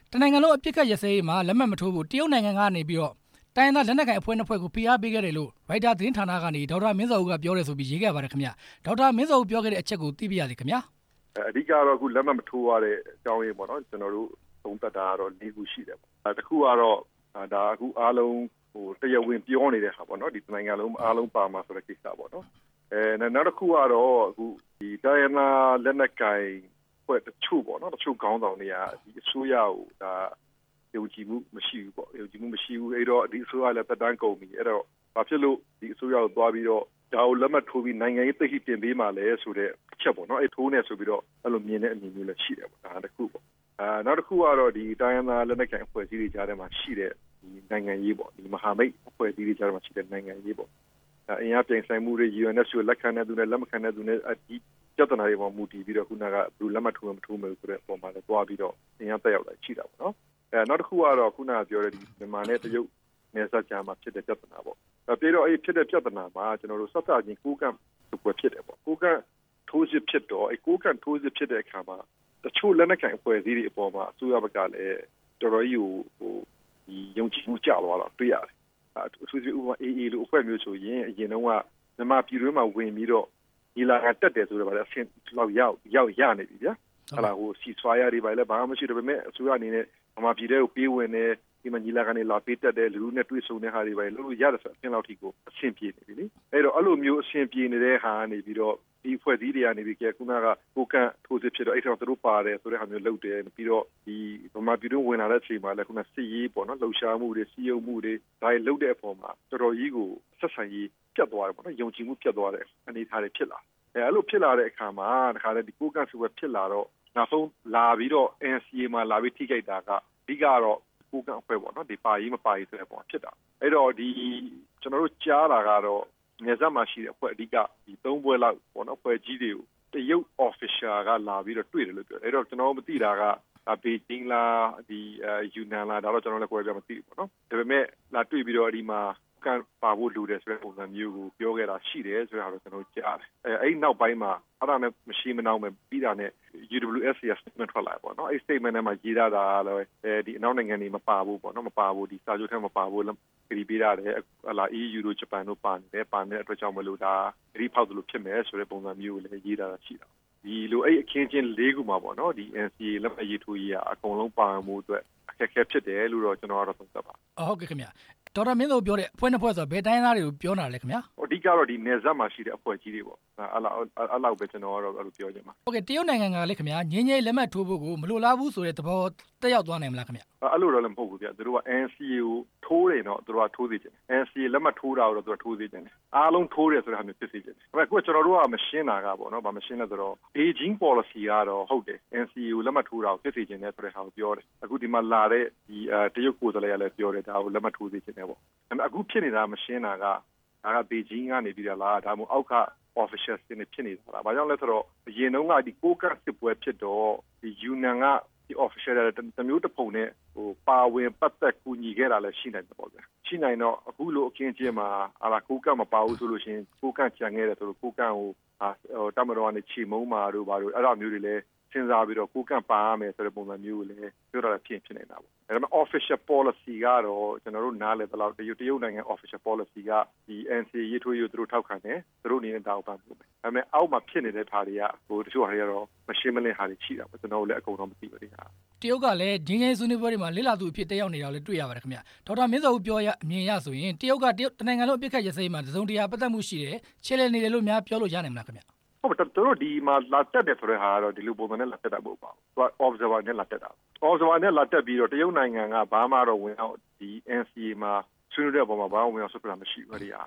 တနိုင်ငံလုံးအပြစ်ခတ်ရစဲမှာလက်မှတ်မထိုးဘူးတရုတ်နိုင်ငံကနေပြီးတော့တိုင်းသားလက်နက်ကိုင်အဖွဲ့နှစ်ဖွဲ့ကိုဖိအားပေးခဲ့တယ်လို့ရိုက်တာသတင်းဌာနကနေဒေါက်တာမင်းစောဦးကပြောတယ်ဆိုပြီးရေးခဲ့ပါတယ်ခင်ဗျဒေါက်တာမင်းစောဦးပြောခဲ့တဲ့အချက်ကိုသိပြရစီခင်ဗျာအဓိကတော့အခုလက်မှတ်မထိုးရတဲ့အကြောင်းရင်းပေါ့နော်ကျွန်တော်တို့သုံးသပ်တာကတော့၄ခုရှိတယ်ပေါ့တစ်ခုကတော့ဒါအခုအားလုံးတရားဝင်ပြောနေတဲ့ဟာပေါ့နော်ဒီနိုင်ငံလုံးအားလုံးပါမှာဆိုတဲ့ကိစ္စပေါ့နော်နောက်တစ်ခုကတော့အခုဒီတိုင်းနာလက်နက်ကိုင်ဖွဲ့တချို့ပေါ့နော်တချို့ခေါင်းဆောင်တွေကဒီအစိုးရကိုဒါယုံကြည်မှုမရှိဘူးပေါ့ယုံကြည်မှုမရှိဘူးအဲ့တော့ဒီအစိုးရလည်းတက်တန်းကုန်ပြီအဲ့တော့ဘာဖြစ်လို့ဒီအစိုးရကိုသွားပြီးတော့ဒါကိုလက်မှတ်ထိုးပြီးနိုင်ငံရေးသိရှိတင်ပေးမှလဲဆိုတဲ့အချက်ပေါ့နော်အဲ့ထိုးနေဆိုပြီးတော့အဲ့လိုမြင်တဲ့အမြင်မျိုးလည်းရှိတယ်ပေါ့ဒါတစ်ခုပေါ့နောက်တစ်ခုကတော့ဒီတိုင်းနာလက်နက်ကိုင်အဖွဲ့အစည်းတွေကြားထဲမှာရှိတဲ့ဒီနိုင်ငံရေးပေါ့ဒီမဟာမိတ်အဖွဲ့အစည်းတွေကြားထဲမှာရှိတဲ့နိုင်ငံရေးပေါ့အင်အားပြိုင်ဆိုင်မှုတွေ UNSC ကိုလက်ခံတဲ့သူနဲ့လက်မခံတဲ့သူနဲ့ဒီပြဿနာတွေပေါ်မူတည်ပြီးတော့ခုနကဘယ်လက်မှတ်ထိုးမထိုးမယ်ဆိုတဲ့အပေါ်မှာလည်းတွားပြီးတော့အင်အားတက်ရောက်လာရှိတာပေါ့နော်နောက်တစ်ခုကတော့ခုနကပြောတဲ့ဒီမြန်မာနဲ့တရုတ်နယ်စပ်ကြားမှာဖြစ်တဲ့ပြဿနာပေါ့ပြီးတော့အဲ့ဖြစ်တဲ့ပြဿနာမှာကျွန်တော်တို့ဆက်စချင်းကိုကန့်ပွဲဖြစ်တယ်ပေါ့ကိုကန့်ထိုးစစ်ဖြစ်တော့အဲ့ကိုကန့်ထိုးစစ်ဖြစ်တဲ့အခါမှာတချို့လက်နက်ကိုင်အဖွဲ့အစည်းတွေအပေါ်မှာအစိုးရဘက်ကလည်းတော်တော်ကြီးကိုဒီယုံကြည်မှုကျသွားတော့တွေ့ရတယ်အထူးသဖြင့်ဥပမာ AA လို့အဖွဲ့မျိုးဆိုရင်အရင်တုန်းကမြန်မာပြည်တွင်းမှာဝင်ပြီးတော့ဒီလာကတက်တယ်ဆိုတော့ဗါလဲအဆင့်လောက်ရောက်ရနေပြီဗျာဟာလာဟိုစီဆွာရတွေပါလဲဘာမှမရှိတော့ပေမဲ့အစိုးရအနေနဲ့မြန်မာပြည်ထဲကိုပြေးဝင်နေဒီမှာညီလာခံတွေလာပေးတက်တယ်လူလူနဲ့တွေ့ဆုံတဲ့ဟာတွေပဲလို့ရတယ်ဆိုအပြင်လောက်ထိကိုအဆင်ပြေနေပြီလေအဲ့တော့အဲ့လိုမျိုးအဆင်ပြေနေတဲ့ဟာကနေပြီးတော့ဒီဖွဲ့စည်းတွေကနေပြီးခုနကကိုကန့်ထိုးစစ်ဖြစ်တော့အဲ့တော့သူတို့ပါတယ်ဆိုတဲ့ဟာမျိုးလုပ်တယ်ပြီးတော့ဒီဗမာပြည်တွင်းဝင်လာတဲ့အချိန်မှာလည်းခုနစစ်ရေးပေါ့နော်လှုပ်ရှားမှုတွေစီးရုံမှုတွေဒါတွေလုပ်တဲ့အပေါ်မှာတော်တော်ကြီးကိုဆက်ဆံရေးပြတ်သွားတယ်ပေါ့နော်ယုံကြည်မှုပြတ်သွားတဲ့အနေအထားတွေဖြစ်လာအဲ့လိုဖြစ်လာတဲ့အခါမှာတခါလေဒီကိုကန့်ဆိုပဲဖြစ်လာတော့နောက်ဆုံးလာပြီးတော့ NCA မှာလာပြီးထိခိုက်တာကအဓိကတော့ကိုကန့်အဖွဲ့ပေါ့နော်ဒီပါရေးမပါရေးဆိုတဲ့ပုံဖြစ်တာအဲ့တော့ဒီကျွန်တော်တို့ကြားတာကတော့နေဆက်မှာရှိတဲ့အဖွဲ့အဓိကဒီ၃ဘွဲလောက်ပေါ့နော်ဖွဲ့ကြီးတွေကိုတရုတ် official ကလာပြီးတော့တွေ့တယ်လို့ပြောတယ်အဲ့တော့ကျွန်တော်မသိတာကဘေဂျင်းလားဒီယူနန်လားဒါတော့ကျွန်တော်လည်းကိုယ်ပြမသိဘူးပေါ့နော်ဒါပေမဲ့လာတွေ့ပြီးတော့ဒီမှာကပါဖို့လူတယ်ဆိုတဲ့ပုံစံမျိုးကိုပြောခဲ့တာရှိတယ်ဆိုတာတော့ကျွန်တော်ကြားတယ်အဲ့နောက်ပိုင်းမှာအဲ့ဒါနဲ့မရှိမနှောင်းပဲပြီးတာနဲ့ UWSA statement ထွက်လာပေါ့နော်အဲ့ statement ထဲမှာရေးထားတာလည်းဒီအနောက်နိုင်ငံတွေမပါဘူးပေါ့နော်မပါဘူးဒီစာချုပ်ထဲမှာပါဖို့ပြည်ပေးရတယ်ဟလာ EU တို့ဂျပန်တို့ပါနေတဲ့အတွက်ကြောင့်မလို့ဒါဂရိဖောက်သလိုဖြစ်မယ်ဆိုတဲ့ပုံစံမျိုးကိုလည်းရေးထားတာရှိတာဒီလိုအဲ့အခင်းချင်း၄ခုမှာပေါ့နော်ဒီ NCA လက်မှတ်ရေးထိုးရေးအကုန်လုံးပါမှုအတွက်အခက်အခဲဖြစ်တယ်လို့တော့ကျွန်တော်ကတော့သုံးသပ်ပါဟုတ်ကဲ့ခင်ဗျဒေါက်တာမင်းတို့ပြောတဲ့အဖွဲ့နှစ်ဖွဲ့ဆိုဘယ်တိုင်းသားတွေကိုပြောတာလဲခင်ဗျာအဓိကတော့ဒီနယ်စပ်မှာရှိတဲ့အဖွဲ့ကြီးတွေပေါ့အဲ့လောက်ပဲကျွန်တော်ကတော့အဲ့လိုပြောချင်ပါဟုတ်ကဲ့တရုတ်နိုင်ငံကလည်းခင်ဗျာငင်းငယ်လက်မှတ်ထိုးဖို့ကိုမလိုလားဘူးဆိုတဲ့သဘောတက်ရောက်သွားနိုင်မလားခင်ဗျအဲ့လိုတော့လည်းမဟုတ်ဘူးဗျသူတို့က NCA ကိုထိုးတယ်တော့သူတို့ကထိုးစေချင်တယ် NCA လက်မှတ်ထိုးတာတော့သူကထိုးစေချင်တယ်အားလုံးထိုးတယ်ဆိုတဲ့ဟာမျိုးဖြစ်စေချင်တယ်ဒါပေမဲ့အခုကျွန်တော်တို့ကမရှင်းတာကပေါ့နော်ဗာမရှင်းလဲဆိုတော့ Beijing policy ကတော့ဟုတ်တယ် NCA ကိုလက်မှတ်ထိုးတာကိုဖြစ်စေချင်တယ်ဆိုတဲ့ဟာကိုပြောတယ်အခုဒီမှာလာတဲ့ဒီတရုတ်ကိုယ်စားလှယ်ကလည်းပြောတယ်ဒါကိုလက်မှတ်ထိုးစေချင်တယ်ပေါ့ဒါပေမဲ့အခုဖြစ်နေတာမရှင်းတာကဒါက Beijing ကနေပြီးတော့လားဒါမှမဟုတ်အောက်က official တွေဖြစ်နေတာလားဘာကြောင့်လဲဆိုတော့အရင်တုန်းကဒီကိုကန့်စစ်ပွဲဖြစ်တော့ဒီ Yunnan ကဒီ official တမျိုးတစ်ပုံနဲ့ဟိုပါဝင်ပတ်သက်ကူညီခဲ့တာလည်းရှိနိုင်တယ်ပေါ့ဗျာရှိနိုင်တော့အခုလိုအခင်းချင်းမှာကိုကန့်မပါဘူးဆိုလို့ရှိရင်ကိုကန့်ကြံခဲ့တယ်ဆိုတော့ကိုကန့်ကိုတမတော်ကနေချီမုံမာတို့ဘာလို့အဲ့လိုမျိုးတွေလည်းစဉ်းစားပြီးတော့ကိုကန့်ပါရမယ်ဆိုတဲ့ပုံစံမျိုးကိုလည်းပြောတာဖြစ်နေတာပေါ့ဒါပေမဲ့ official policy ကတော့ကျွန်တော်တို့နားလည်သလောက်တရုတ်နိုင်ငံ official policy ကဒီ NCA ရေးထိုးရေးကိုသူတို့ထောက်ခံတယ်သူတို့အနေနဲ့တောင်းပန်မှုပဲဒါပေမဲ့အောက်မှာဖြစ်နေတဲ့ဓာတ်တွေကဟိုတချို့ဟာတွေကတော့မရှင်းမလင်းဟာတွေရှိတာပေါ့ကျွန်တော်တို့လည်းအကုန်တော့မသိပါဘူးဟာတရုတ်ကလည်းငင်းငယ်ဆွေးနွေးပွဲတွေမှာလိလာသူအဖြစ်တက်ရောက်နေတာလည်းတွေ့ရပါတယ်ခင်ဗျဒေါက်တာမင်းစောဦးပြောရအမြင်ရဆိုရင်တရုတ်တနိုင်ငံလုံးအပြစ်ခတ်ရစဲမှာတစုံတရာပတ်သက်မှုရှိတယ်ချဲလဲနေတယ်လို့များပြောလို့ရနိုင်မလားခင်ဗျဟုတ်တယ်တို့ဒီမှာလာတက်တယ်ဆိုတဲ့ဟာကတော့ဒီလိုပုံစံနဲ့လာတက်တာမဟုတ်ပါဘူးသူက observer နဲ့လာတက်တာ observer နဲ့လာတက်ပြီးတော့တရုတ်နိုင်ငံကဘာမှတော့ဝင်အောင်ဒီ NCA မှာဆွေးနွေးတဲ့ပုံမှာဘာမှဝင်အောင်ဆွေးနွေးတာမရှိဘူးအဲ့ဒီဟာ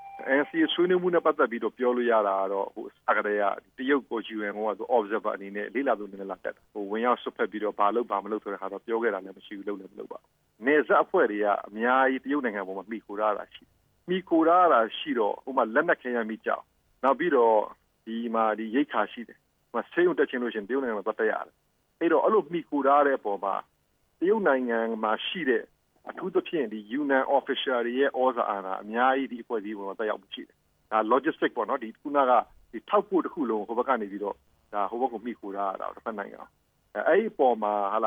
NCA ဆွေးနွေးမှုနဲ့ပတ်သက်ပြီးတော့ပြောလို့ရတာကတော့ဟိုအကတည်းကတရုတ်ကို UN ကသူ observer အနေနဲ့လေ့လာသူအနေနဲ့လာတက်တာဟိုဝင်ရောက်ဆွတ်ဖက်ပြီးတော့ဘာလုပ်ဘာမလုပ်ဆိုတဲ့ဟာတော့ပြောခဲ့တာလည်းမရှိဘူးလုပ်လည်းမလုပ်ပါဘူးနေဆက်အဖွဲ့တွေကအများကြီးတရုတ်နိုင်ငံပေါ်မှာမိခိုထားတာရှိမိခိုထားတာရှိတော့ဟိုမှာလက်နက်ခဲယမ်းမိကြောက်နောက်ပြီးတော့ဒီမှာဒီရိတ်ခါရှိတယ်ဟိုဆေးရုံတက်ချင်းလို့ရှင်တရုတ်နိုင်ငံမှာတက်ရတယ်အဲ့တော့အဲ့လိုမိခိုထားတဲ့အပေါ်မှာတရုတ်နိုင်ငံမှာရှိတဲ့အထူးသဖြင့်ဒီ Yunnan official တွေရဲ့ဩဇာအာဏာအများကြီးဒီအဖွဲ့အစည်းပေါ်မှာတက်ရောက်မှုရှိတယ်ဒါ logistic ပေါ့နော်ဒီခုနကဒီထောက်ပို့တစ်ခုလုံးဟိုဘက်ကနေပြီးတော့ဒါဟိုဘက်ကိုမိခိုထားတာတစ်ဖက်နိုင်ငံအဲ့ဒီပေါ်မှာဟာလာ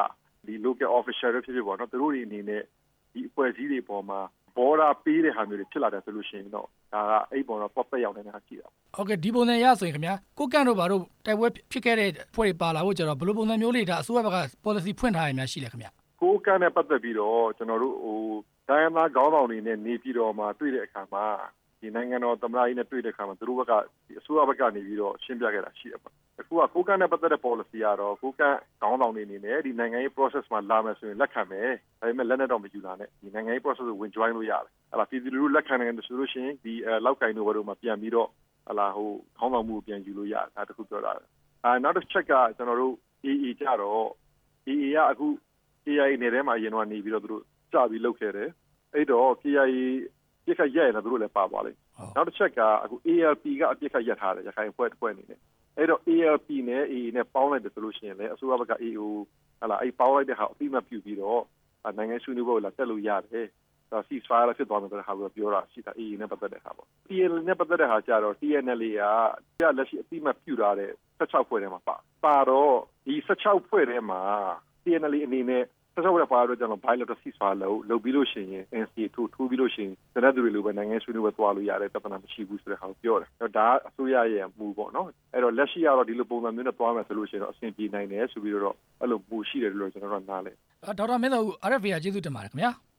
ဒီ local official တွေဖြစ်ဖြစ်ပေါ့နော်သူတို့တွေအနေနဲ့ဒီအဖွဲ့အစည်းတွေပေါ်မှာဘော်ဒါပေးတဲ့ဟာမျိုးတွေဖြစ်လာတယ်ဆိုလို့ရှိရင်တော့ဒါကအဲ့ပေါ်တော့ပတ်ရောက်နေတာရှိတာဟုတ်ကဲ့ဒီပုံစံရဆိုရင်ခင်ဗျာကိုကန့်တို့ဘာတို့တိုက်ပွဲဖြစ်ခဲ့တဲ့ဖွဲ့တွေပါလာဖို့ကျတော့ဘယ်လိုပုံစံမျိုးလေးဒါအစိုးရဘက်က policy ဖွင့်ထားရများရှိလဲခင်ဗျာကိုကန့်နဲ့ပတ်သက်ပြီးတော့ကျွန်တော်တို့တိုင်းသားခေါင်းဆောင်တွေနဲ့နေပြည်တော်မှာတွေ့တဲ့အခါမှာဒီနိုင်ငံတော်သမ္မတကြီးနဲ့တွေ့တဲ့အခါမှာသူတို့ဘက်ကဒီအစိုးရဘက်ကနေပြီးတော့ရှင်းပြခဲ့တာရှိတယ်ပေါ့အခုကကိုကန့်နဲ့ပတ်သက်တဲ့ policy ကတော့ကိုကန့်ခေါင်းဆောင်တွေအနေနဲ့ဒီနိုင်ငံရေး process မှာလာမယ်ဆိုရင်လက်ခံမယ်ဒါပေမဲ့လက်နဲ့တော့မယူလာနဲ့ဒီနိုင်ငံရေး process ကိုဝင် join လို့ရတယ်အဲ့ဒါပြည်သူလူထုလက်ခံနိုင်တယ်ဆိုလို့ရှိရင်ဒီလောက်ကင်တို့ဘာလို့မှပြန်ပြီးတော့ဟလာခေါင်းဆောင်မှုပြန်ယူလို့ရတယ်ဒါတခုပြောတာနောက်တစ်ချက်ကကျွန်တော်တို့ AA ကြတော့ AA ကအခု KIA နယ်ထဲမှာအရင်တော့နေပြီးတော့သူတို့စပြီးလုပ်ခဲ့တယ်အဲ့တော့ KIA ပြစ်ခတ်ရက်ရတာသူတို့လည်းပါသွားလိမ့်နောက်တစ်ချက်ကအခု ALP ကအပြစ်ခတ်ရက်ထားတယ်ရခိုင်အဖွဲ့တစ်ဖွဲ့အနေနဲ့အဲ့တော့ ALP နဲ့ AA နဲ့ပေါင်းလိုက်တယ်ဆိုလို့ရှိရင်လည်းအစိုးရဘက်က AO ဟလာအဲ့ပေါင်းလိုက်တဲ့ဟာအပြီးမှပြုပြီးတော့နိုင်ငံဆွေးနွေးပွဲလာတက်လို့ရတယ်ဒါ ceasefire လာဖြစ်သွားမယ်ဆိုတဲ့ဟာကိုပြောတာရှိတာ AA နဲ့ပတ်သက်တဲ့ဟာပေါ့ TNL နဲ့ပတ်သက်တဲ့ဟာကြတော့ TNL ကလက်ရှိအပြီးမှပြုထားတဲ့16ဖွဲ့ထဲမှာပါတော့ဒီ16ဖွဲ့ထဲမှာ TNL အနေနဲ့ဆက်ဆက်ရပါတော့ကျွန်တော် bilateral ceasefire လုပ်ပြီးလို့ရှိရင် NCA ထိုးပြီးလို့ရှိရင်တရက်တွေလိုပဲနိုင်ငံဆွေးနွေးပွဲသွားလို့ရတယ်ပြဿနာမရှိဘူးဆိုတဲ့ဟာကိုပြောတယ်။ဒါအစိုးရရဲ့မူပေါ့နော်။အဲ့တော့လက်ရှိကတော့ဒီလိုပုံစံမျိုးနဲ့သွားမယ်ဆိုလို့ရှိရင်တော့အဆင်ပြေနိုင်တယ်ဆိုပြီးတော့အဲ့လိုပူရှိတယ်လို့ကျွန်တော်တို့နားလဲ။ဒေါက်တာမင်းသားဦး RFA ကျေးဇူးတင်ပါတယ်ခင်ဗျာ။